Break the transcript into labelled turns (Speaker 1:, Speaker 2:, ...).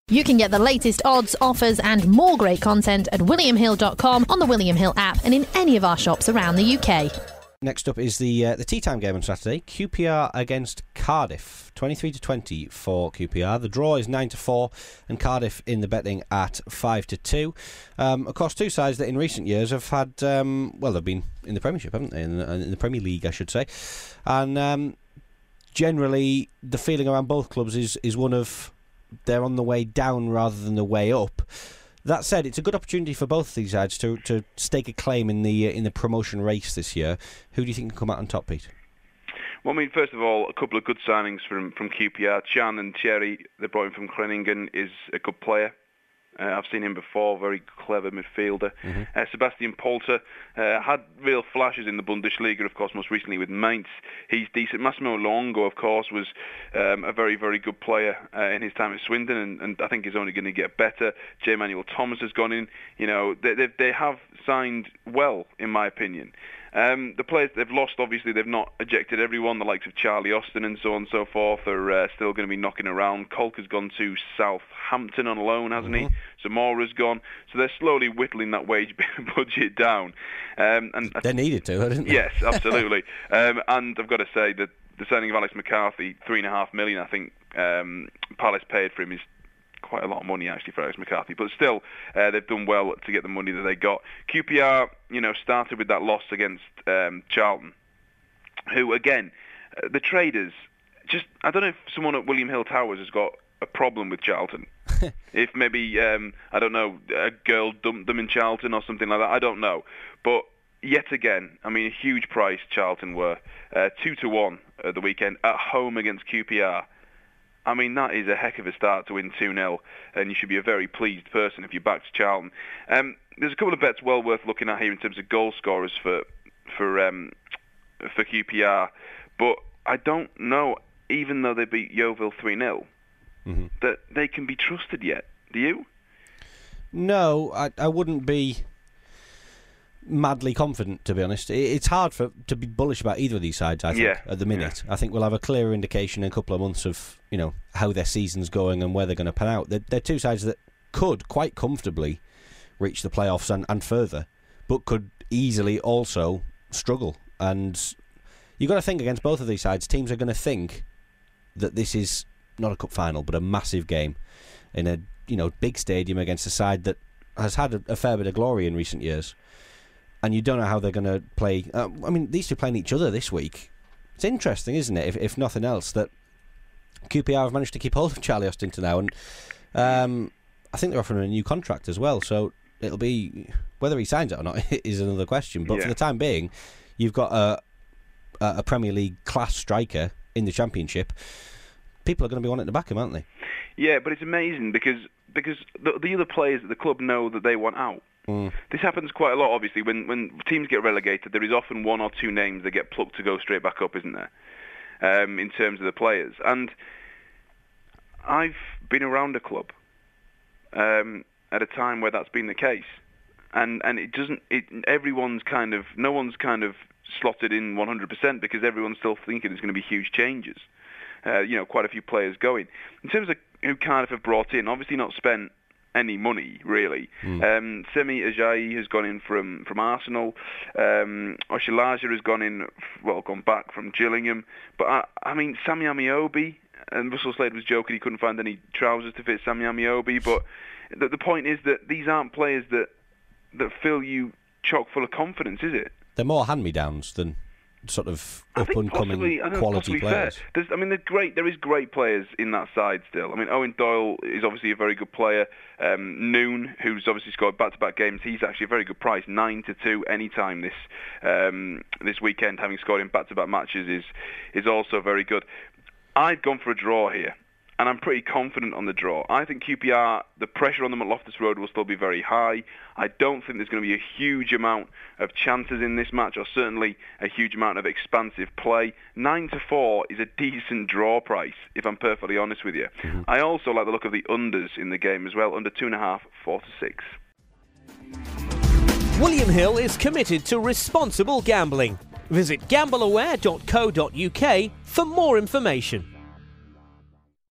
Speaker 1: You can get the latest odds, offers and more great content at williamhill.com, on the William Hill app and in any of our shops around the UK.
Speaker 2: Next up is the tea time game on Saturday. QPR against Cardiff. 23-20 for QPR. The draw is 9-4 and Cardiff in the betting at 5-2. Of course, two sides that in recent years have had, they've been in the Premiership, haven't they? In the Premier League, I should say. And generally, the feeling around both clubs is one of they're on the way down rather than the way up. That said, it's a good opportunity for both of these sides to stake a claim in the promotion race this year. Who do you think can come out on top, Pete?
Speaker 3: Well, I mean, first of all, a couple of good signings from QPR. Chan and Thierry, they brought him from Groningen, is a good player. I've seen him before, very clever midfielder. Mm-hmm. Sebastian Polter had real flashes in the Bundesliga, of course, most recently with Mainz. He's decent. Massimo Luongo, of course, was a very, very good player in his time at Swindon, and I think is only going to get better. J. Manuel Thomas has gone in. You know, they have signed well, in my opinion. The players they've lost, obviously, they've not ejected everyone. The likes of Charlie Austin and so on and so forth are still going to be knocking around. Kolk has gone to Southampton on loan, hasn't he? Zamora's gone. So they're slowly whittling that wage budget down. And
Speaker 2: they needed to, didn't they?
Speaker 3: Yes, absolutely. And I've got to say that the signing of Alex McCarthy, $3.5 million, I think Palace paid for him, is quite a lot of money actually for Alex McCarthy, but still they've done well to get the money that they got. QPR, started with that loss against Charlton, who again, the traders, I don't know if someone at William Hill Towers has got a problem with Charlton. If maybe, I don't know, a girl dumped them in Charlton or something like that, I don't know. But yet again, I mean, a huge price Charlton were, 2-1 at the weekend, at home against QPR. I mean, that is a heck of a start to win 2-0, and you should be a very pleased person if you backed Charlton. There's a couple of bets well worth looking at here in terms of goal scorers for QPR, but I don't know, even though they beat Yeovil 3-0, that they can be trusted yet. Do you?
Speaker 2: No, I wouldn't be madly confident, to be honest. It's hard to be bullish about either of these sides, I think, at the minute. Yeah. I think we'll have a clearer indication in a couple of months of how their season's going and where they're going to pan out. They're two sides that could quite comfortably reach the playoffs and further, but could easily also struggle. And you've got to think, against both of these sides, teams are going to think that this is not a cup final, but a massive game in a big stadium against a side that has had a fair bit of glory in recent years. And you don't know how they're going to play. These two playing each other this week. It's interesting, isn't it, if nothing else, that QPR have managed to keep hold of Charlie Austin to now. And I think they're offering him a new contract as well. So it'll be, whether he signs it or not is another question. But for the time being, you've got a Premier League class striker in the Championship. People are going to be wanting to back him, aren't they? Yeah, but it's amazing because the other players at the club know that they want out. This happens quite a lot, obviously. When teams get relegated, there is often one or two names that get plucked to go straight back up, isn't there, in terms of the players. And I've been around a club at a time where that's been the case. And everyone's kind of, no one's kind of slotted in 100% because everyone's still thinking there's going to be huge changes. Quite a few players going. In terms of who Cardiff have brought in, obviously not spent any money, really. Semi Ajayi has gone in from Arsenal. Oshilaja has gone back from Gillingham. But, Sammy Amiobi, and Russell Slade was joking he couldn't find any trousers to fit Sammy Amiobi, but the point is that these aren't players that fill you chock full of confidence, is it? They're more hand-me-downs than sort of up-and-coming quality players. There is great players in that side still. Owen Doyle is obviously a very good player. Noon, who's obviously scored back-to-back games, he's actually a very good price, 9-2 any time this weekend, having scored in back-to-back matches is also very good. I've gone for a draw here, and I'm pretty confident on the draw. I think QPR, the pressure on them at Loftus Road will still be very high. I don't think there's going to be a huge amount of chances in this match, or certainly a huge amount of expansive play. 9-4 is a decent draw price, if I'm perfectly honest with you. I also like the look of the unders in the game as well, under 2.5, 4-6.
Speaker 4: William Hill is committed to responsible gambling. Visit gambleaware.co.uk for more information.